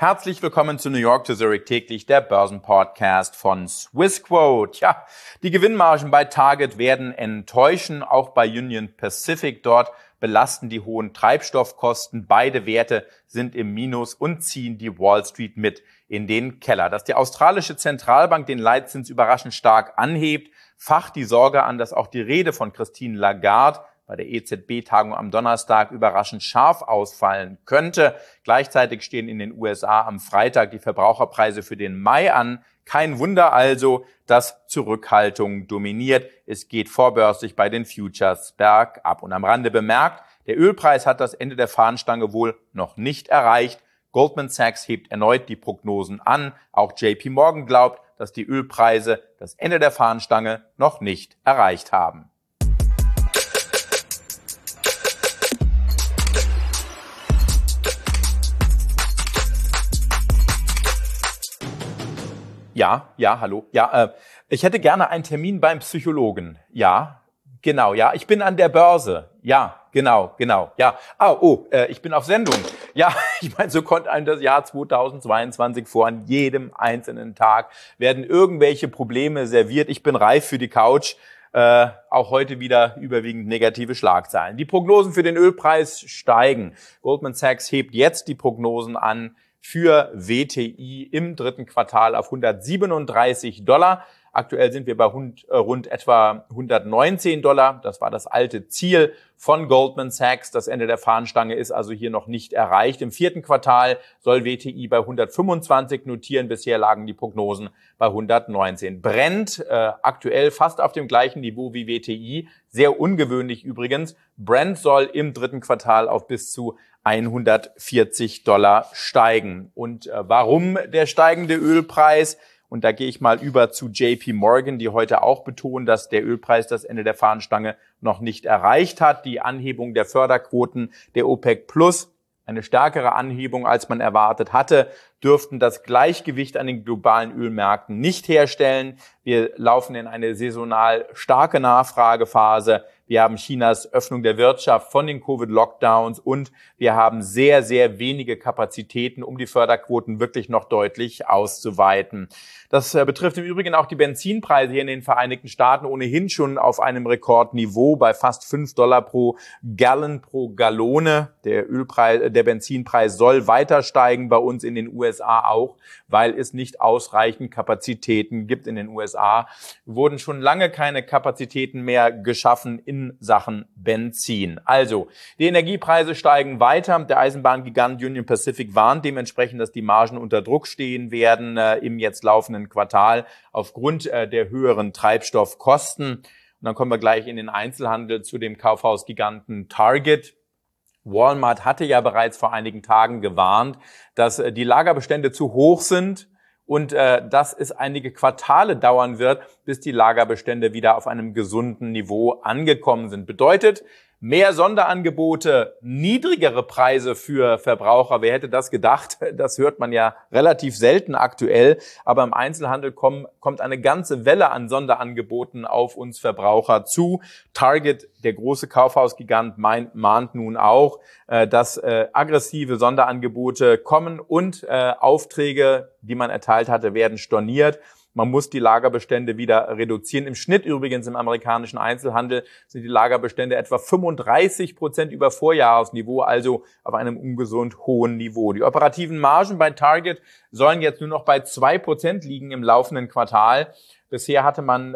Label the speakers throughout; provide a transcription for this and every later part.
Speaker 1: Herzlich willkommen zu New York to Zurich täglich, der Börsenpodcast von Swissquote. Ja, die Gewinnmargen bei Target werden enttäuschen, auch bei Union Pacific. Dort belasten die hohen Treibstoffkosten. Beide Werte sind im Minus und ziehen die Wall Street mit in den Keller. Dass die australische Zentralbank den Leitzins überraschend stark anhebt, facht die Sorge an, dass auch die Rede von Christine Lagarde bei der EZB-Tagung am Donnerstag überraschend scharf ausfallen könnte. Gleichzeitig stehen in den USA am Freitag die Verbraucherpreise für den Mai an. Kein Wunder also, dass Zurückhaltung dominiert. Es geht vorbörslich bei den Futures bergab. Und am Rande bemerkt, der Ölpreis hat das Ende der Fahnenstange wohl noch nicht erreicht. Goldman Sachs hebt erneut die Prognosen an. Auch JP Morgan glaubt, dass die Ölpreise das Ende der Fahnenstange noch nicht erreicht haben. Ja, hallo. Ich hätte gerne einen Termin beim Psychologen. Ja, genau, ja. Ich bin an der Börse. Ja, genau. Ja. Ich bin auf Sendung. Ja, ich meine, so kommt einem das Jahr 2022 vor. An jedem einzelnen Tag werden irgendwelche Probleme serviert. Ich bin reif für die Couch. Auch heute wieder überwiegend negative Schlagzeilen. Die Prognosen für den Ölpreis steigen. Goldman Sachs hebt jetzt die Prognosen an für WTI im dritten Quartal auf $137. Aktuell sind wir bei rund etwa $119. Das war das alte Ziel von Goldman Sachs. Das Ende der Fahnenstange ist also hier noch nicht erreicht. Im vierten Quartal soll WTI bei 125 notieren. Bisher lagen die Prognosen bei 119. Brent aktuell fast auf dem gleichen Niveau wie WTI. Sehr ungewöhnlich übrigens. Brent soll im dritten Quartal auf bis zu $140 steigen. Und warum der steigende Ölpreis? Und da gehe ich mal über zu JP Morgan, die heute auch betonen, dass der Ölpreis das Ende der Fahnenstange noch nicht erreicht hat. Die Anhebung der Förderquoten der OPEC Plus, eine stärkere Anhebung, als man erwartet hatte, dürften das Gleichgewicht an den globalen Ölmärkten nicht herstellen. Wir laufen in eine saisonal starke Nachfragephase. Wir haben Chinas Öffnung der Wirtschaft von den Covid-Lockdowns und wir haben sehr, sehr wenige Kapazitäten, um die Förderquoten wirklich noch deutlich auszuweiten. Das betrifft im Übrigen auch die Benzinpreise hier in den Vereinigten Staaten, ohnehin schon auf einem Rekordniveau bei fast $5 pro Gallon pro Gallone. Der Benzinpreis soll weiter steigen, bei uns in den USA auch, weil es nicht ausreichend Kapazitäten gibt in den USA. Wurden schon lange keine Kapazitäten mehr geschaffen in Sachen Benzin. Also, die Energiepreise steigen weiter. Der Eisenbahngigant Union Pacific warnt dementsprechend, dass die Margen unter Druck stehen werden im jetzt laufenden Quartal aufgrund der höheren Treibstoffkosten. Und dann kommen wir gleich in den Einzelhandel zu dem Kaufhausgiganten Target. Walmart hatte ja bereits vor einigen Tagen gewarnt, dass die Lagerbestände zu hoch sind und dass es einige Quartale dauern wird, bis die Lagerbestände wieder auf einem gesunden Niveau angekommen sind. Bedeutet, mehr Sonderangebote, niedrigere Preise für Verbraucher. Wer hätte das gedacht? Das hört man ja relativ selten aktuell. Aber im Einzelhandel kommt eine ganze Welle an Sonderangeboten auf uns Verbraucher zu. Target, der große Kaufhausgigant, mahnt nun auch, dass aggressive Sonderangebote kommen und Aufträge, die man erteilt hatte, werden storniert. Man muss die Lagerbestände wieder reduzieren. Im Schnitt übrigens im amerikanischen Einzelhandel sind die Lagerbestände etwa 35% über Vorjahresniveau, also auf einem ungesund hohen Niveau. Die operativen Margen bei Target sollen jetzt nur noch bei 2% liegen im laufenden Quartal. Bisher hatte man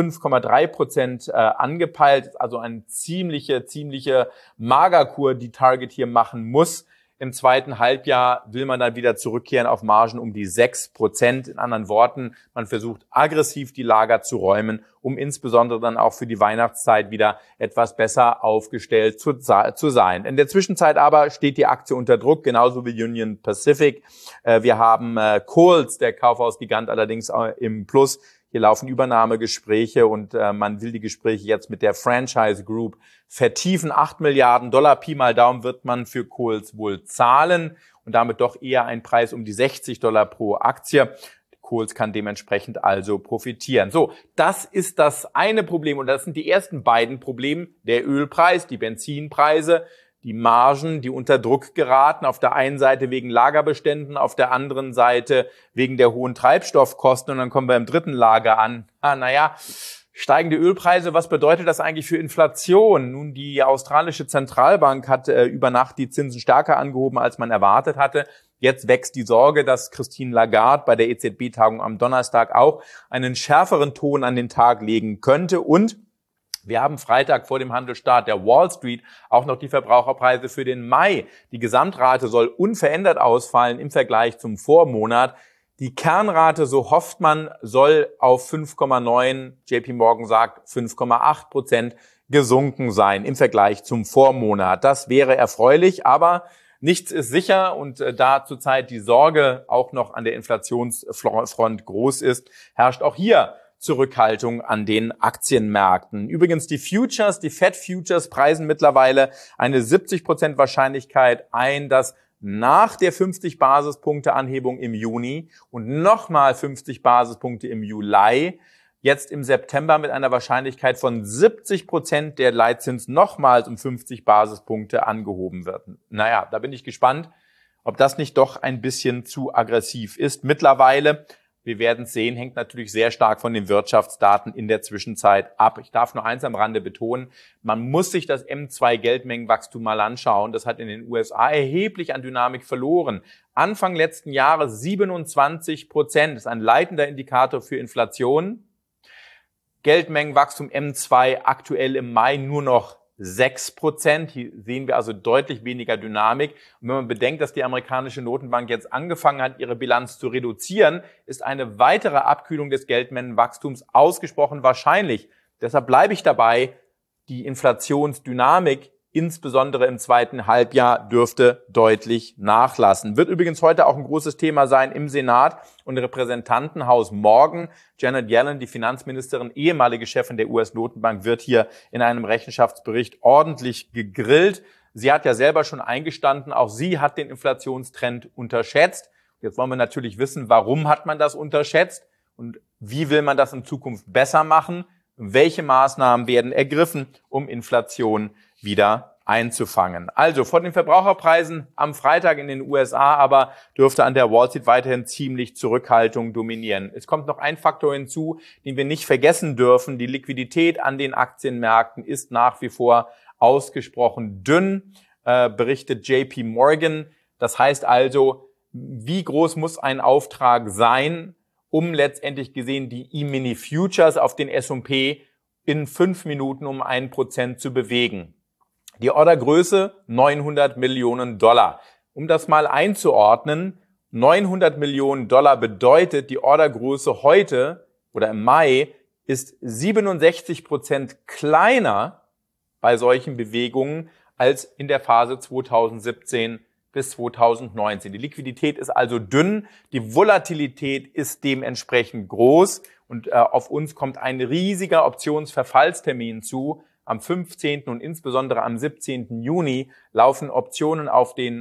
Speaker 1: 5,3% angepeilt, also eine ziemliche Magerkur, die Target hier machen muss. Im zweiten Halbjahr will man dann wieder zurückkehren auf Margen um die 6%. In anderen Worten, man versucht aggressiv die Lager zu räumen, um insbesondere dann auch für die Weihnachtszeit wieder etwas besser aufgestellt zu sein. In der Zwischenzeit aber steht die Aktie unter Druck, genauso wie Union Pacific. Wir haben Kohl's, der Kaufhausgigant, allerdings im Plus. Hier laufen Übernahmegespräche und man will die Gespräche jetzt mit der Franchise Group vertiefen. $8 Milliarden, Pi mal Daumen, wird man für Kohl's wohl zahlen und damit doch eher ein Preis um die $60 pro Aktie. Kohl's kann dementsprechend also profitieren. So, das ist das eine Problem und das sind die ersten beiden Probleme. Der Ölpreis, die Benzinpreise. die Margen, die unter Druck geraten, auf der einen Seite wegen Lagerbeständen, auf der anderen Seite wegen der hohen Treibstoffkosten. Und dann kommen wir im dritten Lager an. Steigende Ölpreise, was bedeutet das eigentlich für Inflation? Nun, die australische Zentralbank hat über Nacht die Zinsen stärker angehoben, als man erwartet hatte. Jetzt wächst die Sorge, dass Christine Lagarde bei der EZB-Tagung am Donnerstag auch einen schärferen Ton an den Tag legen könnte. Und wir haben Freitag vor dem Handelsstart der Wall Street auch noch die Verbraucherpreise für den Mai. Die Gesamtrate soll unverändert ausfallen im Vergleich zum Vormonat. Die Kernrate, so hofft man, soll auf 5,9, JP Morgan sagt 5,8% gesunken sein im Vergleich zum Vormonat. Das wäre erfreulich, aber nichts ist sicher und da zurzeit die Sorge auch noch an der Inflationsfront groß ist, herrscht auch hier Zurückhaltung an den Aktienmärkten. Übrigens die Futures, die Fed Futures preisen mittlerweile eine 70% Wahrscheinlichkeit ein, dass nach der 50 Basispunkte Anhebung im Juni und nochmal 50 Basispunkte im Juli jetzt im September mit einer Wahrscheinlichkeit von 70% der Leitzins nochmals um 50 Basispunkte angehoben wird. Naja, da bin ich gespannt, ob das nicht doch ein bisschen zu aggressiv ist. Mittlerweile, wir werden es sehen, hängt natürlich sehr stark von den Wirtschaftsdaten in der Zwischenzeit ab. Ich darf nur eins am Rande betonen, man muss sich das M2-Geldmengenwachstum mal anschauen. Das hat in den USA erheblich an Dynamik verloren. Anfang letzten Jahres 27%, das ist ein leitender Indikator für Inflation. Geldmengenwachstum M2 aktuell im Mai nur noch 6%. Hier sehen wir also deutlich weniger Dynamik. Und wenn man bedenkt, dass die amerikanische Notenbank jetzt angefangen hat, ihre Bilanz zu reduzieren, ist eine weitere Abkühlung des Geldmengenwachstums ausgesprochen wahrscheinlich. Deshalb bleibe ich dabei, die Inflationsdynamik, insbesondere im zweiten Halbjahr, dürfte deutlich nachlassen. Wird übrigens heute auch ein großes Thema sein im Senat und Repräsentantenhaus morgen. Janet Yellen, die Finanzministerin, ehemalige Chefin der US-Notenbank, wird hier in einem Rechenschaftsbericht ordentlich gegrillt. Sie hat ja selber schon eingestanden, auch sie hat den Inflationstrend unterschätzt. Jetzt wollen wir natürlich wissen, warum hat man das unterschätzt und wie will man das in Zukunft besser machen? Welche Maßnahmen werden ergriffen, um Inflation wieder einzufangen? Also von den Verbraucherpreisen am Freitag in den USA aber dürfte an der Wall Street weiterhin ziemlich Zurückhaltung dominieren. Es kommt noch ein Faktor hinzu, den wir nicht vergessen dürfen. Die Liquidität an den Aktienmärkten ist nach wie vor ausgesprochen dünn, berichtet JP Morgan. Das heißt also, wie groß muss ein Auftrag sein, um letztendlich gesehen die E-Mini Futures auf den S&P in 5 Minuten um 1% zu bewegen. Die Ordergröße $900 Millionen. Um das mal einzuordnen, $900 Millionen bedeutet, die Ordergröße heute oder im Mai ist 67% kleiner bei solchen Bewegungen als in der Phase 2017 bis 2019. Die Liquidität ist also dünn, die Volatilität ist dementsprechend groß und auf uns kommt ein riesiger Optionsverfallstermin zu. Am 15. und insbesondere am 17. Juni laufen Optionen auf die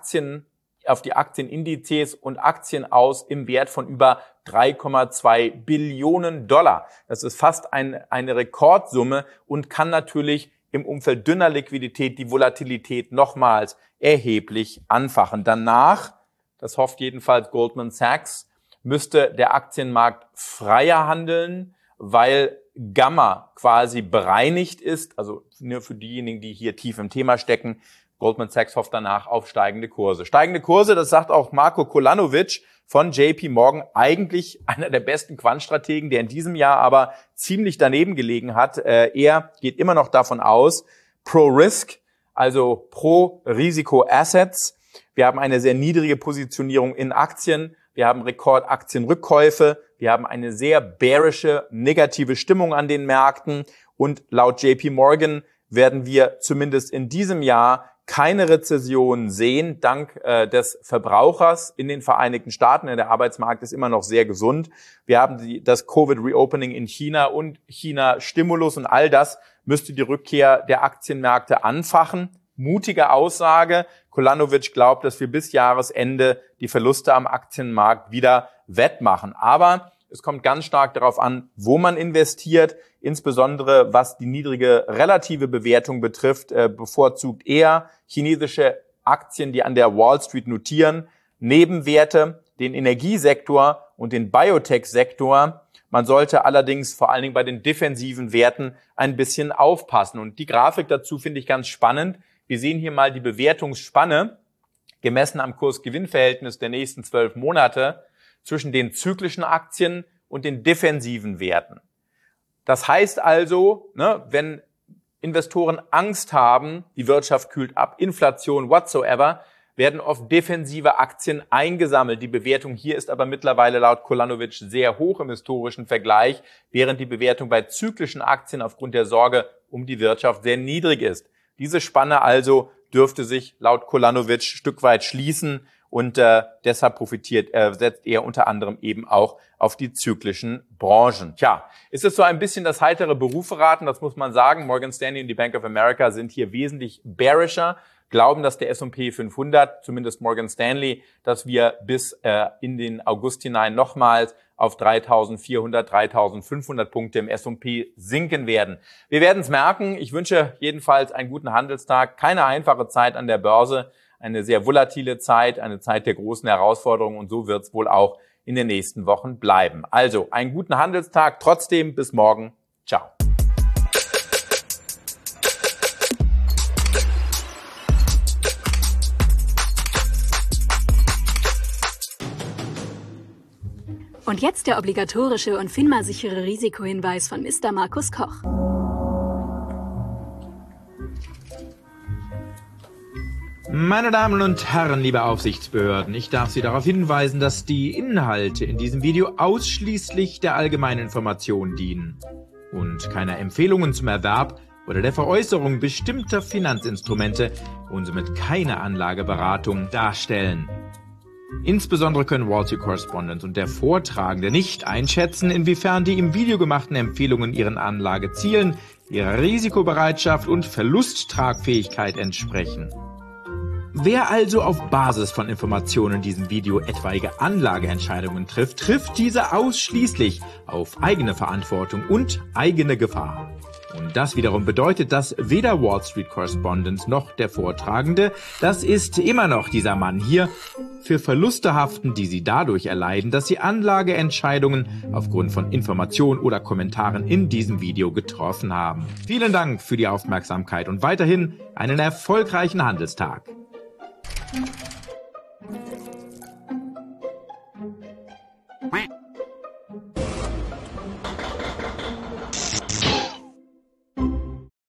Speaker 1: Aktienindizes und Aktien aus im Wert von über $3,2 Billionen. Das ist fast eine Rekordsumme und kann natürlich im Umfeld dünner Liquidität die Volatilität nochmals erheblich anfachen. Danach, das hofft jedenfalls Goldman Sachs, müsste der Aktienmarkt freier handeln, weil Gamma quasi bereinigt ist, also nur für diejenigen, die hier tief im Thema stecken. Goldman Sachs hofft danach auf steigende Kurse. Steigende Kurse, das sagt auch Marko Kolanovic von JP Morgan, eigentlich einer der besten Quantstrategen, der in diesem Jahr aber ziemlich daneben gelegen hat. Er geht immer noch davon aus, pro Risk, also pro Risiko-Assets. Wir haben eine sehr niedrige Positionierung in Aktien. Wir haben Rekordaktienrückkäufe. Wir haben eine sehr bearische, negative Stimmung an den Märkten. Und laut JP Morgan werden wir zumindest in diesem Jahr keine Rezession sehen, dank des Verbrauchers in den Vereinigten Staaten. Der Arbeitsmarkt ist immer noch sehr gesund. Wir haben das Covid-Reopening in China und China-Stimulus und all das müsste die Rückkehr der Aktienmärkte anfachen. Mutige Aussage. Kolanovic glaubt, dass wir bis Jahresende die Verluste am Aktienmarkt wieder wettmachen. Aber Es kommt ganz stark darauf an, wo man investiert, insbesondere was die niedrige relative Bewertung betrifft, bevorzugt eher chinesische Aktien, die an der Wall Street notieren, Nebenwerte, den Energiesektor und den Biotech-Sektor. Man sollte allerdings vor allen Dingen bei den defensiven Werten ein bisschen aufpassen. Und die Grafik dazu finde ich ganz spannend. Wir sehen hier mal die Bewertungsspanne, gemessen am Kurs-Gewinn-Verhältnis der nächsten 12 Monate, zwischen den zyklischen Aktien und den defensiven Werten. Das heißt also, wenn Investoren Angst haben, die Wirtschaft kühlt ab, Inflation, whatsoever, werden oft defensive Aktien eingesammelt. Die Bewertung hier ist aber mittlerweile laut Kolanovic sehr hoch im historischen Vergleich, während die Bewertung bei zyklischen Aktien aufgrund der Sorge um die Wirtschaft sehr niedrig ist. Diese Spanne also dürfte sich laut Kolanovic ein Stück weit schließen und deshalb setzt er unter anderem eben auch auf die zyklischen Branchen. Tja, ist es so ein bisschen das heitere Beruferaten, das muss man sagen. Morgan Stanley und die Bank of America sind hier wesentlich bearischer, glauben, dass der S&P 500, zumindest Morgan Stanley, dass wir bis in den August hinein nochmals auf 3.400, 3.500 Punkte im S&P sinken werden. Wir werden es merken. Ich wünsche jedenfalls einen guten Handelstag. Keine einfache Zeit an der Börse, eine sehr volatile Zeit, eine Zeit der großen Herausforderungen und so wird es wohl auch in den nächsten Wochen bleiben. Also einen guten Handelstag. Trotzdem bis morgen. Ciao.
Speaker 2: Und jetzt der obligatorische und FINMA-sichere Risikohinweis von Mr. Markus Koch.
Speaker 3: Meine Damen und Herren, liebe Aufsichtsbehörden, ich darf Sie darauf hinweisen, dass die Inhalte in diesem Video ausschließlich der allgemeinen Information dienen und keine Empfehlungen zum Erwerb oder der Veräußerung bestimmter Finanzinstrumente und somit keine Anlageberatung darstellen. Insbesondere können Wall Street Correspondent und der Vortragende nicht einschätzen, inwiefern die im Video gemachten Empfehlungen ihren Anlagezielen, ihrer Risikobereitschaft und Verlusttragfähigkeit entsprechen. Wer also auf Basis von Informationen in diesem Video etwaige Anlageentscheidungen trifft diese ausschließlich auf eigene Verantwortung und eigene Gefahr. Und das wiederum bedeutet, dass weder Wall Street Correspondent noch der Vortragende, das ist immer noch dieser Mann hier, für Verluste haften, die sie dadurch erleiden, dass sie Anlageentscheidungen aufgrund von Informationen oder Kommentaren in diesem Video getroffen haben. Vielen Dank für die Aufmerksamkeit und weiterhin einen erfolgreichen Handelstag.